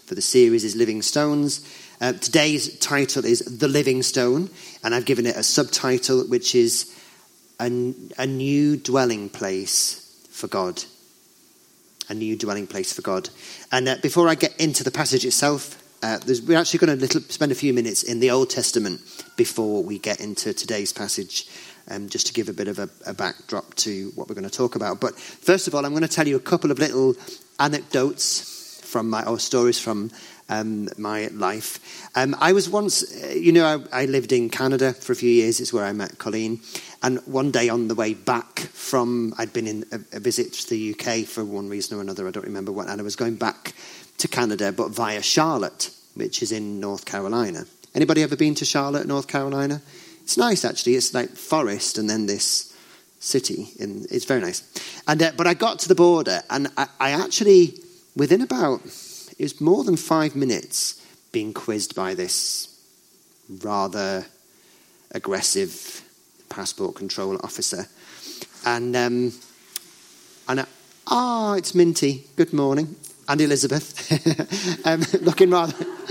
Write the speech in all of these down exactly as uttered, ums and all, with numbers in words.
for the series is Living Stones. Uh, today's title is The Living Stone, and I've given it a subtitle which is A, a New Dwelling Place for God. A new dwelling place for God. And uh, before I get into the passage itself, uh, we're actually going to little, spend a few minutes in the Old Testament before we get into today's passage, um, just to give a bit of a, a backdrop to what we're going to talk about. But first of all, I'm going to tell you a couple of little anecdotes from my, or stories from um, my life. Um, I was once, uh, you know, I, I lived in Canada for a few years. It's where I met Colleen. And one day on the way back from, I'd been in a, a visit to the U K for one reason or another, I don't remember what, and I was going back to Canada, but via Charlotte, which is in North Carolina. Anybody ever been to Charlotte, North Carolina? It's nice, actually. It's like forest and then this city. In, it's very nice. And uh, But I got to the border, and I, I actually, within about, it was more than five minutes, being quizzed by this rather aggressive passport control officer. And, um, and I, ah, oh, it's Minty. Good morning. And Elizabeth. um, looking rather,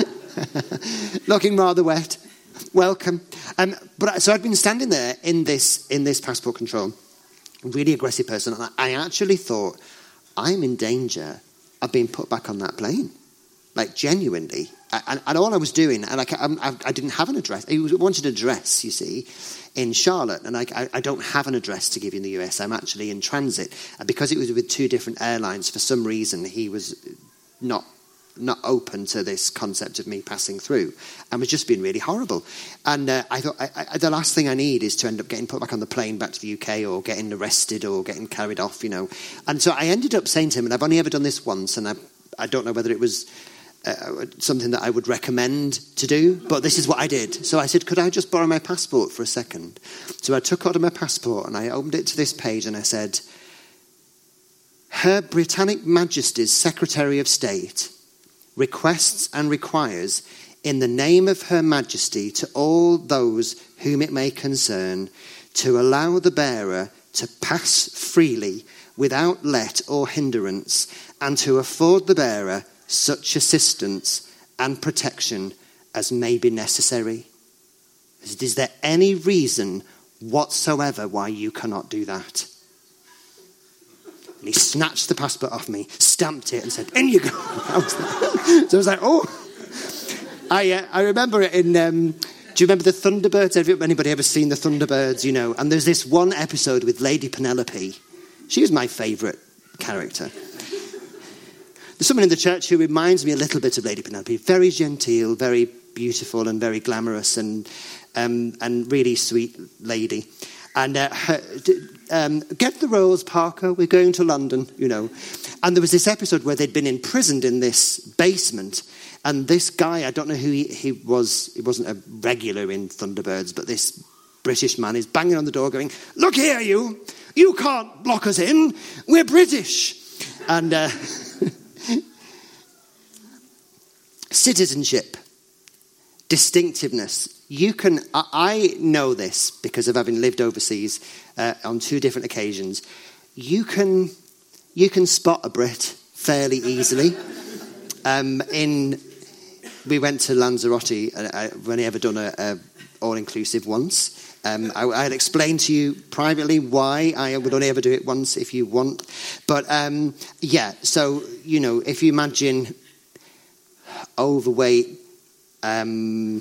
looking rather wet. Welcome. Um, but so I'd been standing there in this, in this passport control, really aggressive person. And I actually thought, I'm in danger of being put back on that plane. Like, genuinely. And, and all I was doing, and like, I, I didn't have an address. He wanted an address, you see, in Charlotte. And I, I don't have an address to give you in the U S. I'm actually in transit. And because it was with two different airlines, for some reason, he was not not open to this concept of me passing through, and was just being really horrible. And uh, I thought, I, I, the last thing I need is to end up getting put back on the plane back to the U K, or getting arrested, or getting carried off, you know. And so I ended up saying to him, and I've only ever done this once, and I, I don't know whether it was Uh, something that I would recommend to do, but this is what I did. So I said, could I just borrow my passport for a second? So I took out my passport and I opened it to this page and I said, Her Britannic Majesty's Secretary of State requests and requires, in the name of Her Majesty, to all those whom it may concern, to allow the bearer to pass freely without let or hindrance, and to afford the bearer such assistance and protection as may be necessary. Is there any reason whatsoever why you cannot do that? And he snatched the passport off me, stamped it, and said, in you go. I was like, so I was like, oh. I uh, I remember it in, um, do you remember the Thunderbirds? Have anybody ever seen the Thunderbirds, you know? And there's this one episode with Lady Penelope. She was my favourite character. There's someone in the church who reminds me a little bit of Lady Penelope. Very genteel, very beautiful and very glamorous, and um, and really sweet lady. And uh, her, um, get the rolls, Parker, we're going to London, you know. And there was this episode where they'd been imprisoned in this basement, and this guy, I don't know who he, he was, he wasn't a regular in Thunderbirds, but this British man is banging on the door going, look here, you, you can't block us in, we're British. And uh, citizenship, distinctiveness. You can, I know this because of having lived overseas uh, on two different occasions. You can, you can spot a Brit fairly easily. Um, in, we went to Lanzarote. Uh, I've only ever done a, a all-inclusive once. Um, I, I'll explain to you privately why I would only ever do it once if you want. But um, yeah, so you know, if you imagine overweight. Um,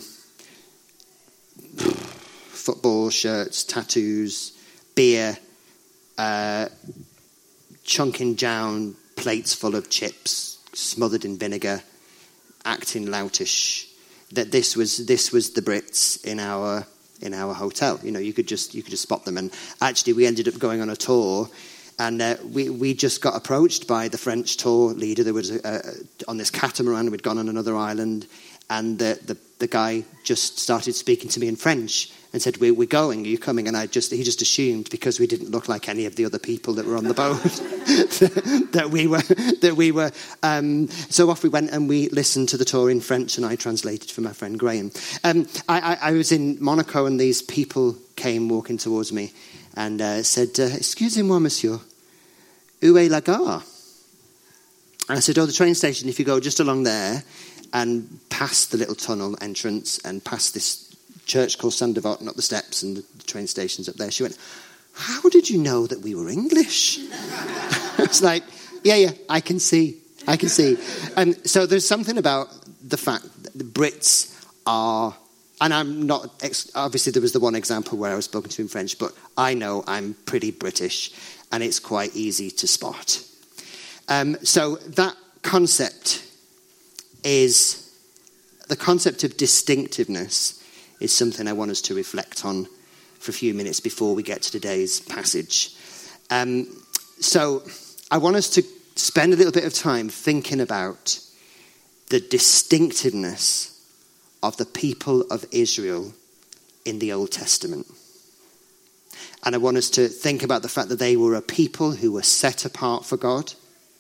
football shirts, tattoos, beer, uh, chunking down plates full of chips, smothered in vinegar, acting loutish. That this was this was the Brits in our in our hotel. You know, you could just you could just spot them. And actually, we ended up going on a tour, and uh, we we just got approached by the French tour leader. There was a, a, on this catamaran. We'd gone on another island. And the, the the guy just started speaking to me in French and said, we're, we're going, are you coming? And I just he just assumed, because we didn't look like any of the other people that were on the boat, that we were. that we were. Um, so off we went, and we listened to the tour in French, and I translated for my friend Graham. Um, I, I, I was in Monaco, and these people came walking towards me and uh, said, uh, excusez-moi, monsieur, où est la gare? And I said, oh, the train station, if you go just along there and past the little tunnel entrance and past this church called Sandevot, not the steps, and the train station's up there. She went, how did you know that we were English? It's like, yeah, yeah, I can see. I can see. And so there's something about the fact that the Brits are, and I'm not, obviously there was the one example where I was spoken to in French, but I know I'm pretty British, and it's quite easy to spot. Um, so that concept is, the concept of distinctiveness is something I want us to reflect on for a few minutes before we get to today's passage. Um, so I want us to spend a little bit of time thinking about the distinctiveness of the people of Israel in the Old Testament. And I want us to think about the fact that they were a people who were set apart for God,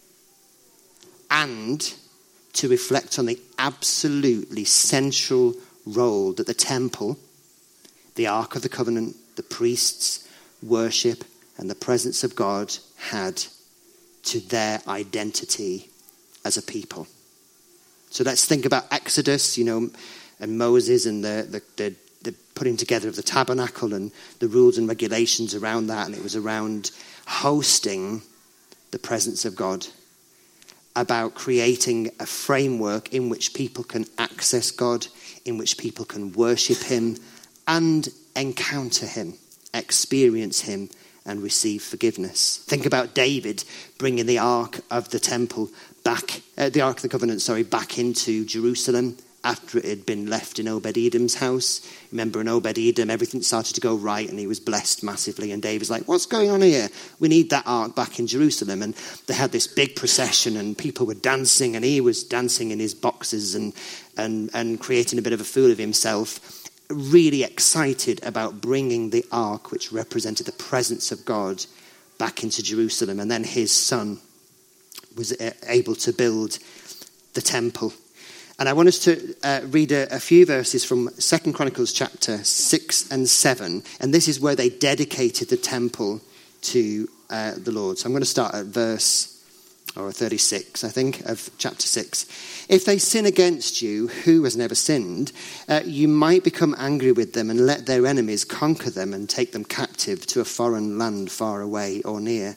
and to reflect on the absolutely central role that the temple, the Ark of the Covenant, the priests, worship, and the presence of God had to their identity as a people. So let's think about Exodus, you know, and Moses and the, the, the, the putting together of the tabernacle and the rules and regulations around that. And it was around hosting the presence of God, about creating a framework in which people can access God, in which people can worship him and encounter him, experience him, and receive forgiveness. Think about David bringing the Ark of the Temple back, uh, the Ark of the Covenant, sorry, back into Jerusalem after it had been left in Obed-Edom's house. Remember, in Obed-Edom, everything started to go right and he was blessed massively. And David's like, what's going on here? We need that Ark back in Jerusalem. And they had this big procession and people were dancing and he was dancing in his boxes and, and, and creating a bit of a fool of himself, really excited about bringing the Ark, which represented the presence of God, back into Jerusalem. And then his son was able to build the temple. And I want us to uh, read a, a few verses from Second Chronicles chapter six and seven. And this is where they dedicated the temple to uh, the Lord. So I'm going to start at verse or thirty-six, I think, of chapter six. If they sin against you, who has never sinned, uh, you might become angry with them and let their enemies conquer them and take them captive to a foreign land far away or near.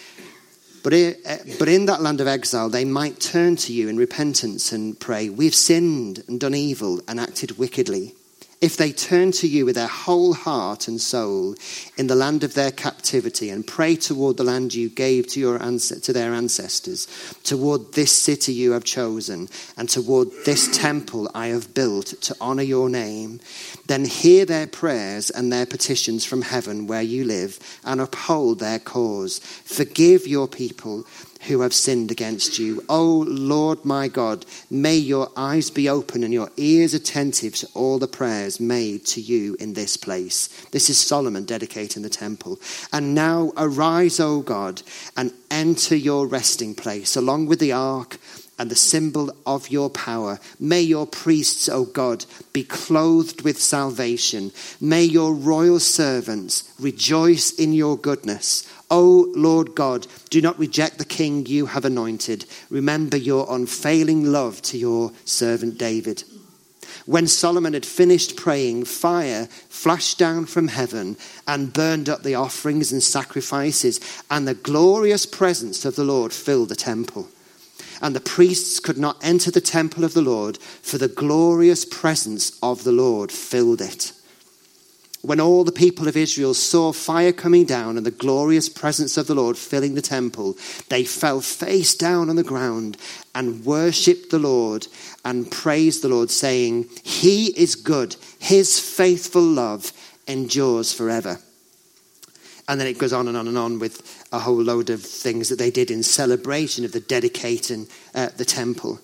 But in that land of exile, they might turn to you in repentance and pray, we've sinned and done evil and acted wickedly. If they turn to you with their whole heart and soul in the land of their captivity and pray toward the land you gave to your to their ancestors, toward this city you have chosen, and toward this temple I have built to honor your name, then hear their prayers and their petitions from heaven where you live and uphold their cause. Forgive your people who have sinned against you. O Lord my God, may your eyes be open and your ears attentive to all the prayers made to you in this place. This is Solomon dedicating the temple. And now arise, O God, and enter your resting place along with the ark and the symbol of your power. May your priests, O God, be clothed with salvation. May your royal servants rejoice in your goodness. O Lord God, do not reject the king you have anointed. Remember your unfailing love to your servant David. When Solomon had finished praying, fire flashed down from heaven and burned up the offerings and sacrifices, and the glorious presence of the Lord filled the temple. And the priests could not enter the temple of the Lord, for the glorious presence of the Lord filled it. When all the people of Israel saw fire coming down and the glorious presence of the Lord filling the temple, they fell face down on the ground and worshipped the Lord and praised the Lord, saying, He is good, his faithful love endures forever. And then it goes on and on and on with a whole load of things that they did in celebration of the dedicating uh, the temple.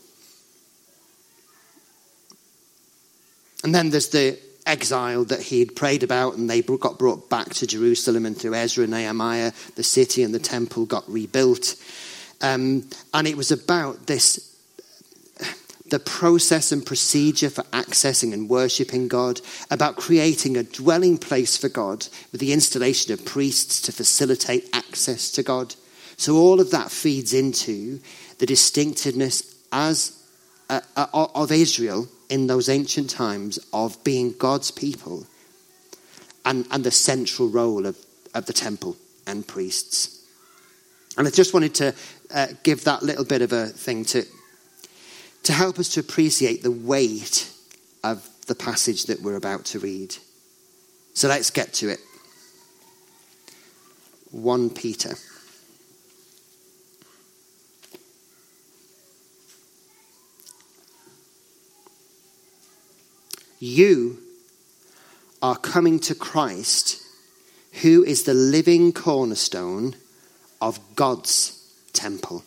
And then there's the exile that he'd prayed about, and they got brought back to Jerusalem, and through Ezra and Nehemiah, the city and the temple got rebuilt. Um, and it was about this, the process and procedure for accessing and worshipping God, about creating a dwelling place for God with the installation of priests to facilitate access to God. So all of that feeds into the distinctiveness as uh, uh, of Israel in those ancient times of being God's people, and, and the central role of, of the temple and priests. And I just wanted to uh, give that little bit of a thing to, to help us to appreciate the weight of the passage that we're about to read. So let's get to it. First Peter. You are coming to Christ, who is the living cornerstone of God's temple.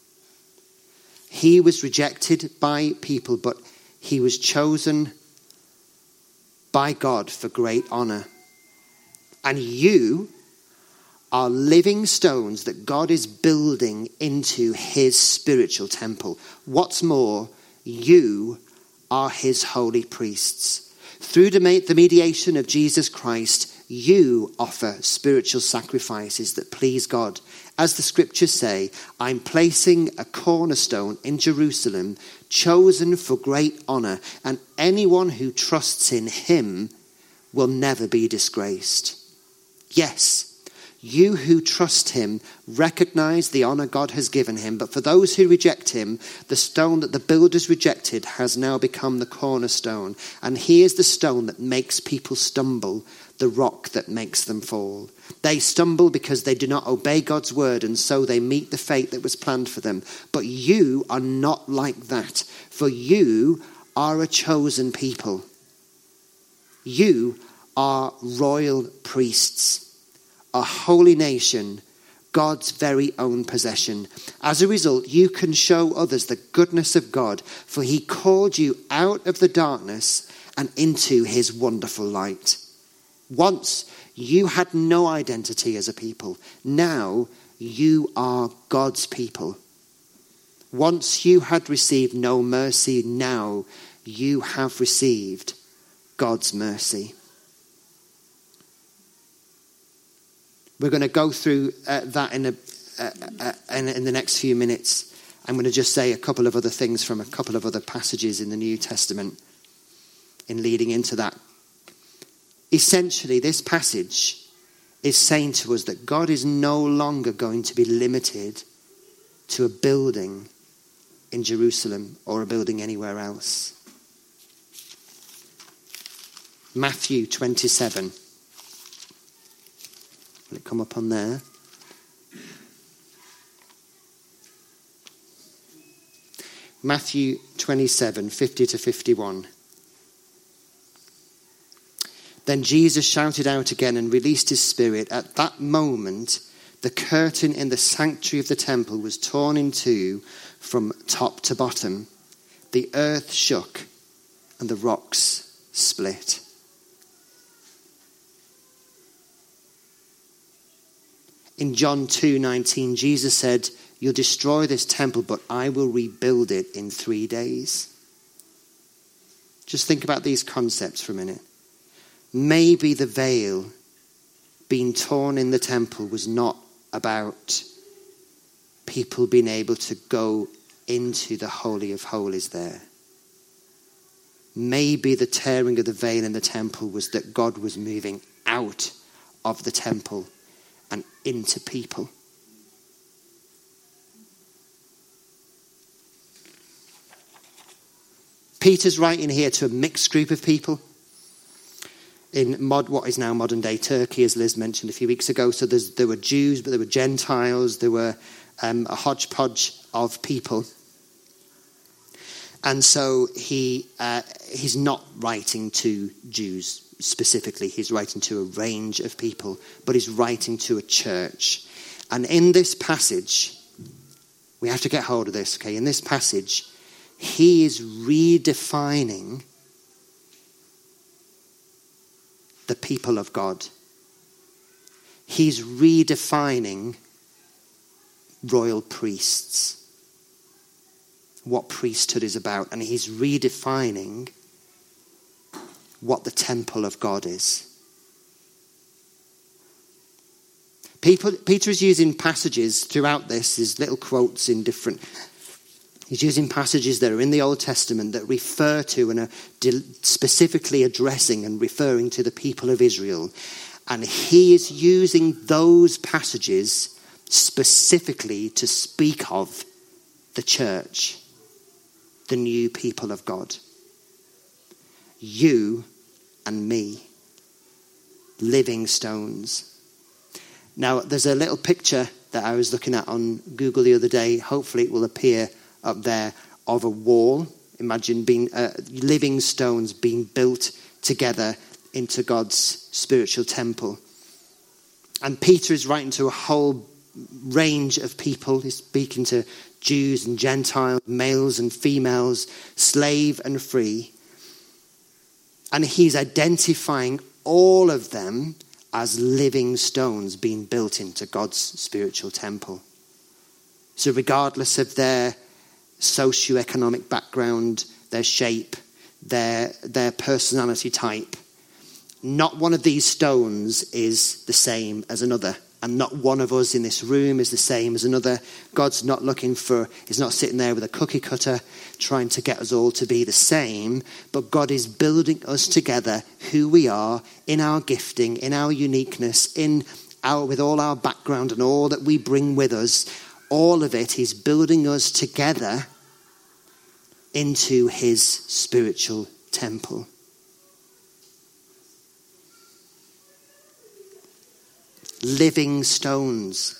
He was rejected by people, but he was chosen by God for great honor. And you are living stones that God is building into his spiritual temple. What's more, you are his holy priests. Through the mediation of Jesus Christ, you offer spiritual sacrifices that please God. As the scriptures say, I'm placing a cornerstone in Jerusalem, chosen for great honor, and anyone who trusts in him will never be disgraced. Yes, you who trust him recognize the honor God has given him, but for those who reject him, the stone that the builders rejected has now become the cornerstone. And he is the stone that makes people stumble, the rock that makes them fall. They stumble because they do not obey God's word, and so they meet the fate that was planned for them. But you are not like that, for you are a chosen people. You are royal priests, a holy nation, God's very own possession. As a result, you can show others the goodness of God, for he called you out of the darkness and into his wonderful light. Once you had no identity as a people. Now you are God's people. Once you had received no mercy. Now you have received God's mercy. We're going to go through uh, that in, a, uh, uh, in, in the next few minutes. I'm going to just say a couple of other things from a couple of other passages in the New Testament in leading into that. Essentially, this passage is saying to us that God is no longer going to be limited to a building in Jerusalem or a building anywhere else. Matthew twenty-seven. Will it come up on there? Matthew twenty-seven, fifty to fifty-one. Then Jesus shouted out again and released his spirit. At that moment, the curtain in the sanctuary of the temple was torn in two from top to bottom. The earth shook and the rocks split. In John two nineteen, Jesus said, "You'll destroy this temple, but I will rebuild it in three days." Just think about these concepts for a minute. Maybe the veil being torn in the temple was not about people being able to go into the Holy of Holies there. Maybe the tearing of the veil in the temple was that God was moving out of the temple and into people. Peter's writing here to a mixed group of people in mod, what is now modern day Turkey, as Liz mentioned a few weeks ago. So there's, there were Jews, but there were Gentiles, there were um, a hodgepodge of people. And so he uh, he's not writing to Jews specifically, he's writing to a range of people, but he's writing to a church. And in this passage, we have to get hold of this, okay? In this passage, he is redefining the people of God. He's redefining royal priests, what priesthood is about, and he's redefining what the temple of God is. People, Peter is using passages throughout this, these little quotes in different He's using passages that are in the Old Testament that refer to and are specifically addressing and referring to the people of Israel. And he is using those passages specifically to speak of the church, the new people of God. You and me, living stones. Now, there's a little picture that I was looking at on Google the other day. Hopefully it will appear up there, of a wall. Imagine being uh, living stones being built together into God's spiritual temple. And Peter is writing to a whole range of people. He's speaking to Jews and Gentiles, males and females, slave and free. And he's identifying all of them as living stones being built into God's spiritual temple. So regardless of their socioeconomic background, their shape, their their personality type, not one of these stones is the same as another. And not one of us in this room is the same as another. God's not looking for, he's not sitting there with a cookie cutter trying to get us all to be the same. But God is building us together, who we are, in our gifting, in our uniqueness, in our with all our background and all that we bring with us. All of it, he's building us together into his spiritual temple. Living stones,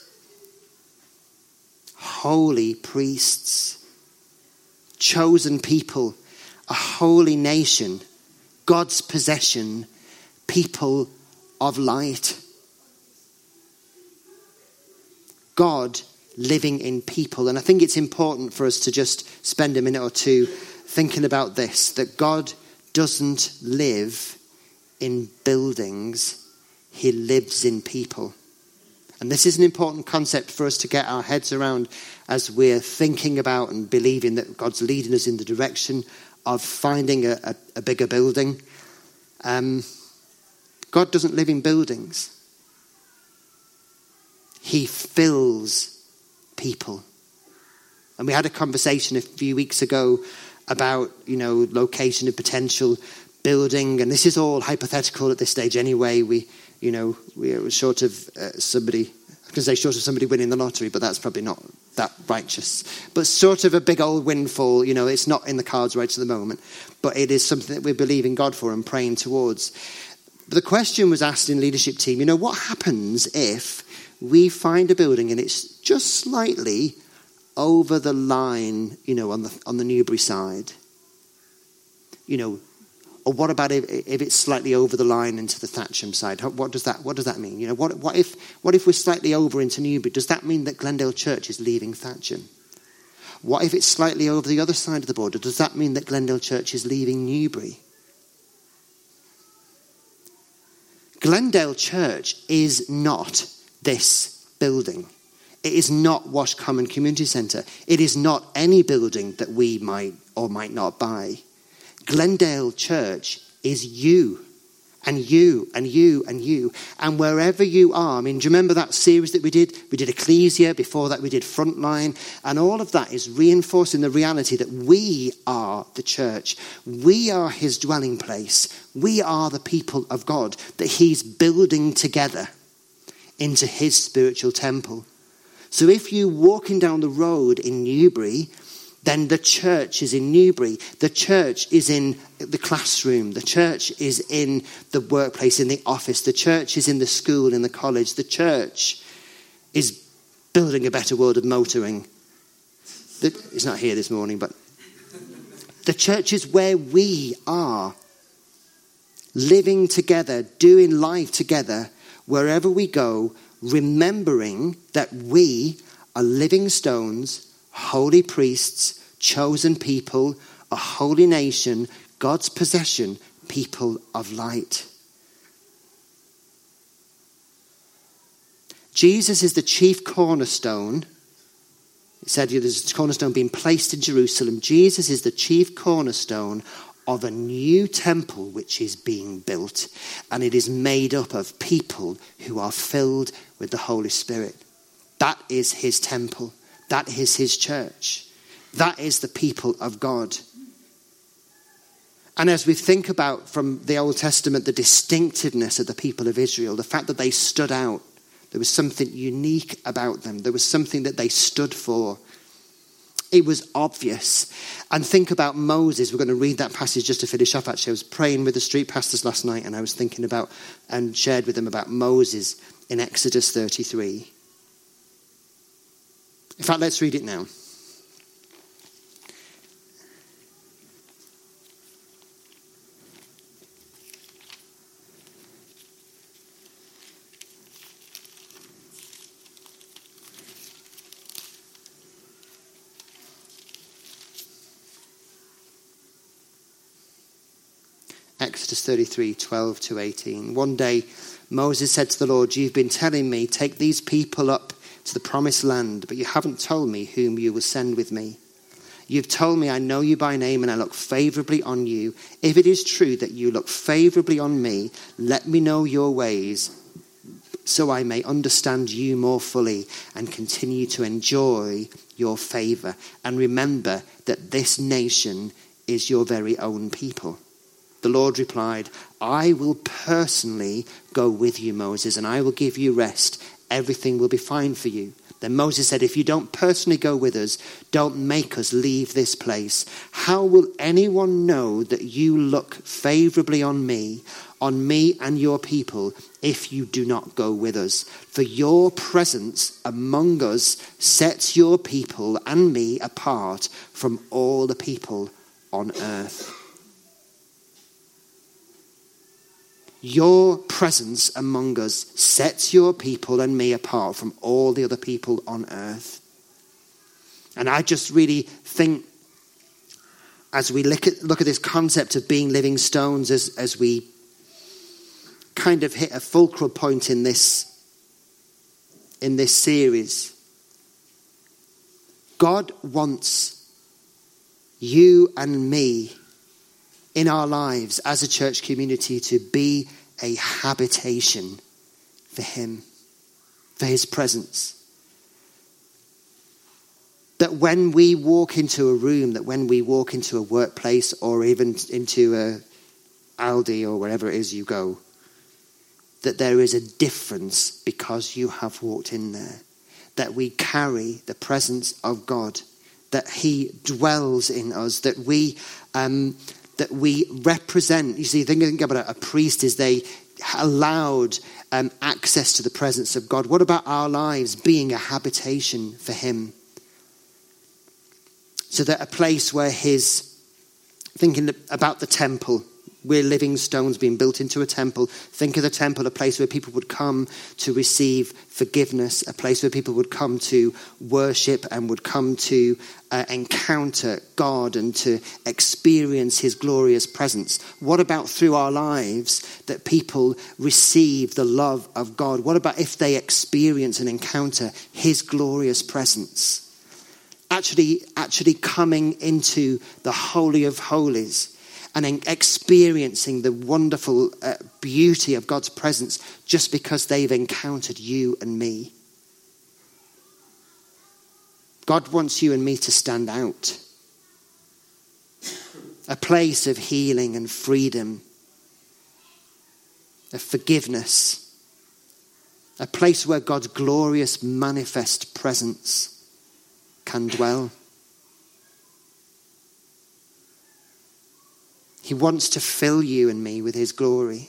holy priests, chosen people, a holy nation, God's possession, people of light. God living in people. And I think it's important for us to just spend a minute or two thinking about this, that God doesn't live in buildings, he lives in people. And this is an important concept for us to get our heads around as we're thinking about and believing that God's leading us in the direction of finding a, a, a bigger building. Um, God doesn't live in buildings. He fills people. And we had a conversation a few weeks ago about, you know, location of potential building. And this is all hypothetical at this stage anyway. We, you know, we were short of uh, somebody, I was going to say short of somebody winning the lottery, but that's probably not that righteous. But sort of a big old windfall, you know, it's not in the cards right at the moment. But it is something that we're believing God for and praying towards. But the question was asked in leadership team, you know, what happens if we find a building and it's just slightly over the line, you know, on the on the Newbury side? You know, or what about if, if it's slightly over the line into the Thatcham side? What does that what does that mean? You know, what what if what if we're slightly over into Newbury? Does that mean that Glendale Church is leaving Thatcham? What if it's slightly over the other side of the border? Does that mean that Glendale Church is leaving Newbury? Glendale Church is not this building. It is not Wash Common Community Centre. It is not any building that we might or might not buy. Glendale Church is you and you and you and you. And wherever you are, I mean, do you remember that series that we did? We did Ecclesia, before that we did Frontline. And all of that is reinforcing the reality that we are the church. We are his dwelling place. We are the people of God that he's building together into his spiritual temple. So if you're walking down the road in Newbury, then the church is in Newbury. The church is in the classroom. The church is in the workplace, in the office. The church is in the school, in the college. The church is building a better world of motoring. It's not here this morning, but the church is where we are, living together, doing life together, wherever we go, remembering that we are living stones, holy priests, chosen people, a holy nation, God's possession, people of light. Jesus is the chief cornerstone. It said there's a cornerstone being placed in Jerusalem. Jesus is the chief cornerstone of a new temple which is being built. And it is made up of people who are filled with the Holy Spirit. That is his temple. That is his church. That is the people of God. And as we think about from the Old Testament, the distinctiveness of the people of Israel, the fact that they stood out, there was something unique about them. There was something that they stood for. It was obvious. And think about Moses. We're going to read that passage just to finish up, actually. I was praying with the street pastors last night, and I was thinking about and shared with them about Moses in Exodus thirty-three. In fact, let's read it now. Exodus thirty-three, twelve to eighteen. One day, Moses said to the Lord, "You've been telling me, take these people up to the promised land, but you haven't told me whom you will send with me. You've told me I know you by name and I look favorably on you. If it is true that you look favorably on me, let me know your ways so I may understand you more fully and continue to enjoy your favor. And remember that this nation is your very own people." The Lord replied, "I will personally go with you, Moses, and I will give you rest. Everything will be fine for you." Then Moses said, "If you don't personally go with us, don't make us leave this place. How will anyone know that you look favorably on me, on me and your people, if you do not go with us? For your presence among us sets your people and me apart from all the people on earth." Your presence among us sets your people and me apart from all the other people on earth. And I just really think, as we look at, look at this concept of being living stones, as, as we kind of hit a fulcral point in this, in this series, God wants you and me in our lives as a church community to be a habitation for him, for his presence. That when we walk into a room, that when we walk into a workplace or even into a Aldi or wherever it is you go, that there is a difference because you have walked in there. That we carry the presence of God, that he dwells in us, that we... Um, that we represent. You see, think about a priest is they allowed um, access to the presence of God. What about our lives being a habitation for him? So that a place where his, thinking about the temple, we're living stones being built into a temple. Think of the temple, a place where people would come to receive forgiveness, a place where people would come to worship and would come to uh, encounter God and to experience his glorious presence. What about through our lives that people receive the love of God? What about if they experience and encounter his glorious presence? Actually, actually coming into the Holy of Holies and experiencing the wonderful uh, beauty of God's presence just because they've encountered you and me. God wants you and me to stand out. A place of healing and freedom, of forgiveness. A place where God's glorious manifest presence can dwell. He wants to fill you and me with his glory.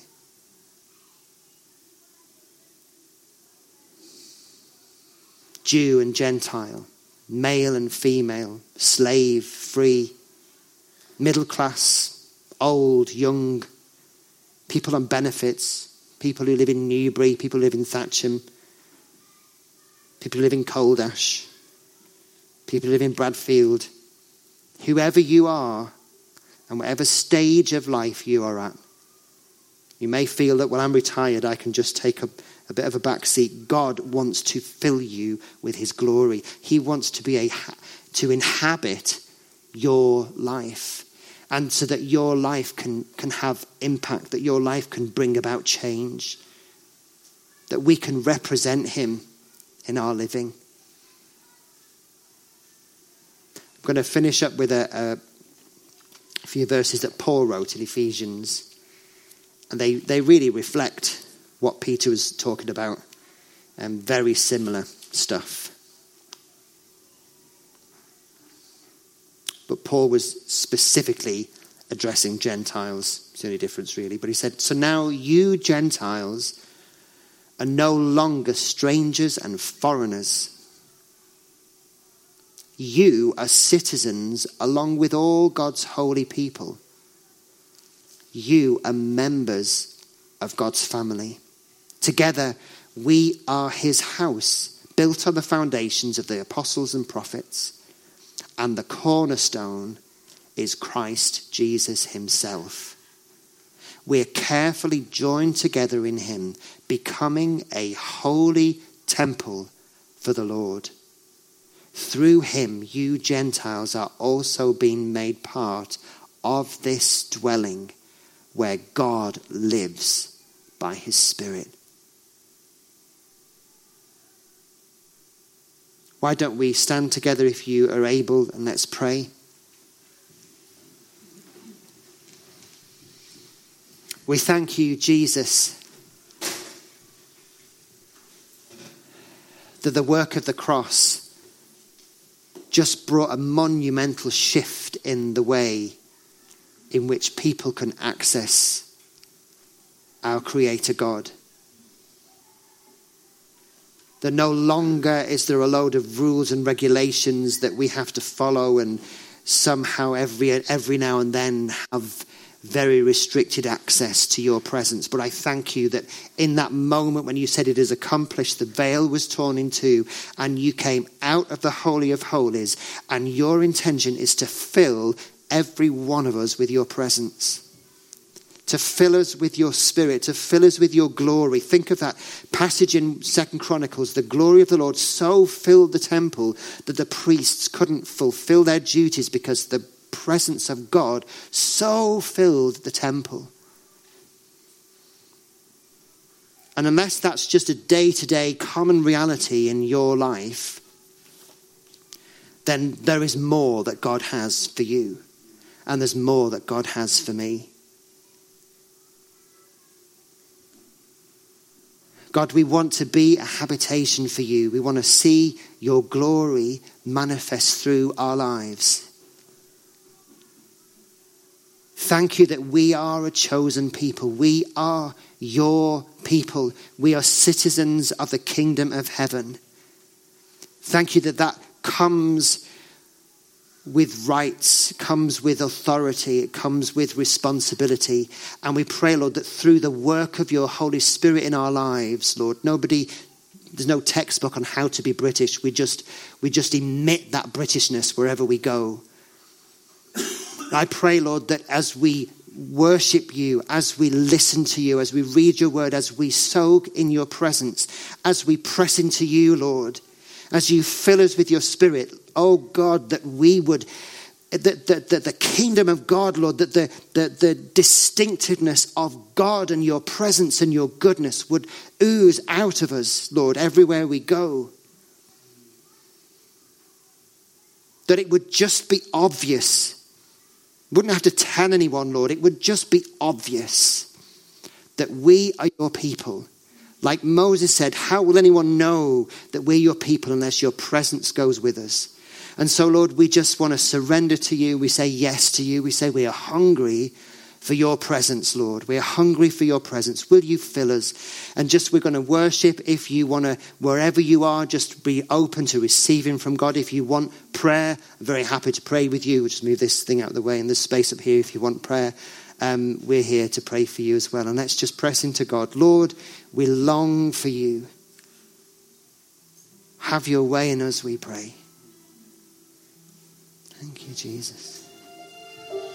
Jew and Gentile, male and female, slave, free, middle class, old, young, people on benefits, people who live in Newbury, people who live in Thatcham, people who live in Coldash, people who live in Bradfield. Whoever you are, and whatever stage of life you are at, you may feel that, well, I'm retired, I can just take a, a bit of a back seat. God wants to fill you with his glory. He wants to be a to inhabit your life, and so that your life can, can have impact, that your life can bring about change, that we can represent him in our living. going to finish up with a, a few verses that Paul wrote in Ephesians. And they, they really reflect what Peter was talking about. And very similar stuff. But Paul was specifically addressing Gentiles. It's the only difference really. But he said, so now you Gentiles are no longer strangers and foreigners. You are citizens along with all God's holy people. You are members of God's family. Together we are his house, built on the foundations of the apostles and prophets. And the cornerstone is Christ Jesus himself. We're carefully joined together in him, becoming a holy temple for the Lord. Through him, you Gentiles are also being made part of this dwelling where God lives by his Spirit. Why don't we stand together if you are able, and let's pray. We thank you, Jesus, that the work of the cross just brought a monumental shift in the way in which people can access our Creator God. That no longer is there a load of rules and regulations that we have to follow and somehow every every now and then have very restricted access to your presence. But I thank you that in that moment when you said it is accomplished, the veil was torn in two and you came out of the Holy of Holies, and your intention is to fill every one of us with your presence. To fill us with your Spirit, to fill us with your glory. Think of that passage in Second Chronicles. The glory of the Lord so filled the temple that the priests couldn't fulfill their duties because the presence of God so filled the temple. And unless that's just a day-to-day common reality in your life, then there is more that God has for you. And there's more that God has for me. God, we want to be a habitation for you. We want to see your glory manifest through our lives. Thank you that we are a chosen people. We are your people. We are citizens of the kingdom of heaven. Thank you that that comes with rights, comes with authority, it comes with responsibility. And we pray, Lord, that through the work of your Holy Spirit in our lives, Lord, nobody, there's no textbook on how to be British. We just, we just emit that Britishness wherever we go. I pray, Lord, that as we worship you, as we listen to you, as we read your word, as we soak in your presence, as we press into you, Lord, as you fill us with your Spirit, oh God, that we would, that the, the, the kingdom of God, Lord, that the, the, the distinctiveness of God and your presence and your goodness would ooze out of us, Lord, everywhere we go. That it would just be obvious. Wouldn't have to tell anyone, Lord. It would just be obvious that we are your people. Like Moses said, how will anyone know that we're your people unless your presence goes with us? And so, Lord, we just want to surrender to you. We say yes to you. We say we are hungry for your presence, Lord. We are hungry for your presence. Will you fill us? And just we're going to worship. If you want to, wherever you are, just be open to receiving from God. If you want prayer, I'm very happy to pray with you. We'll just move this thing out of the way. And there's space up here if you want prayer. Um, we're here to pray for you as well. And let's just press into God. Lord, we long for you. Have your way in us, we pray. Thank you, Jesus.